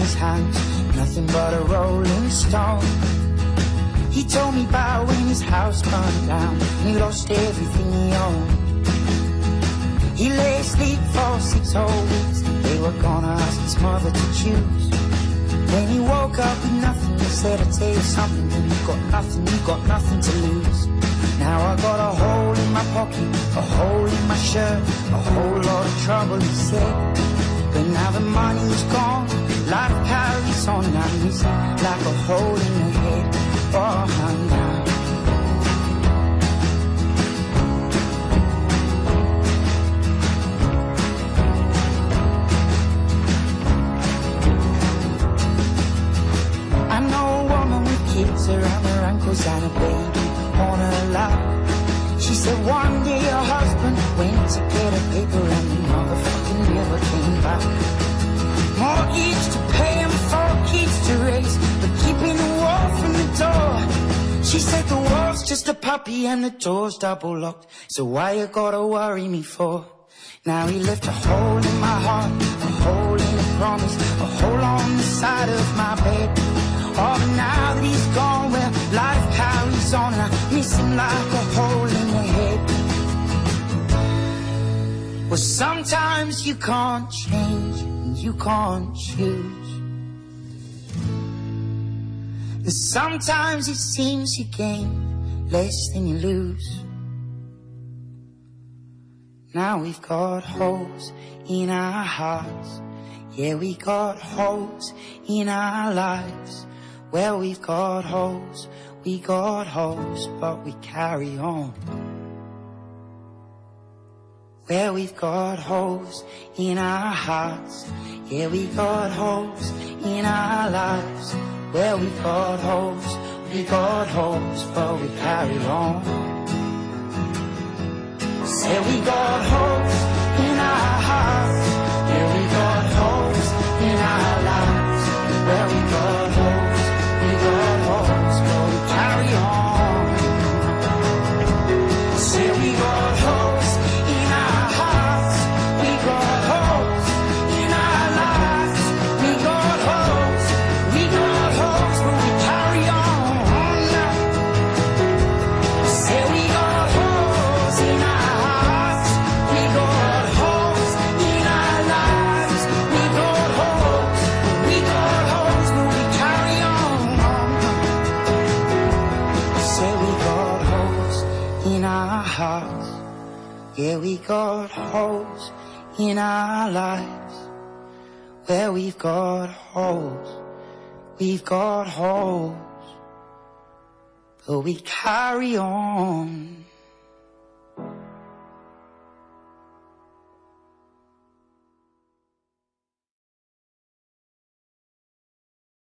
his hands, nothing but a rolling stone. He told me about when his house burned down and he lost everything he owned. He lay asleep for 6 whole weeks. They were gonna ask his mother to choose. When he woke up with nothing, he said, I'll tell you something, when you've got nothing to lose. Now I got a hole in my pocket, a hole in my shirt, a whole lot of trouble, he said. But now the money's gone, life carries on, and it's like a hole in the head. Oh, now I know a woman with kids around her ankles and a baby on her lap. She said one day her husband went to get a paper and the motherfucking never came back. Mortgage to pay and 4 kids to raise, but keeping the wall from the door. She said the wall's just a puppy and the door's double locked, so why you gotta worry me for? Now he left a hole in my heart, a hole in a promise, a hole on the side of my bed. Oh, but now that he's gone, well, life carries on and I miss him like a hole in the head. Well, sometimes you can't change and you can't choose. And sometimes it seems you gain less than you lose. Now we've got holes in our hearts. Yeah, we got holes in our lives. Well, we've got holes, but we carry on. Well, we've got holes in our hearts. Yeah, we got holes in our lives. Well, we've got holes, but we carry on. Say we got holes in our hearts. Yeah, we got holes in our lives. Well, we got holes, but we carry on. Say we got holes in our hearts. We got holes in our lives. We got holes, but we carry on. Say we got holes in our hearts. We got holes in our lives. We got holes, but we carry on. Say we got holes in our hearts. Yeah, we got holes in our lives. Where we've got holes, but we carry on.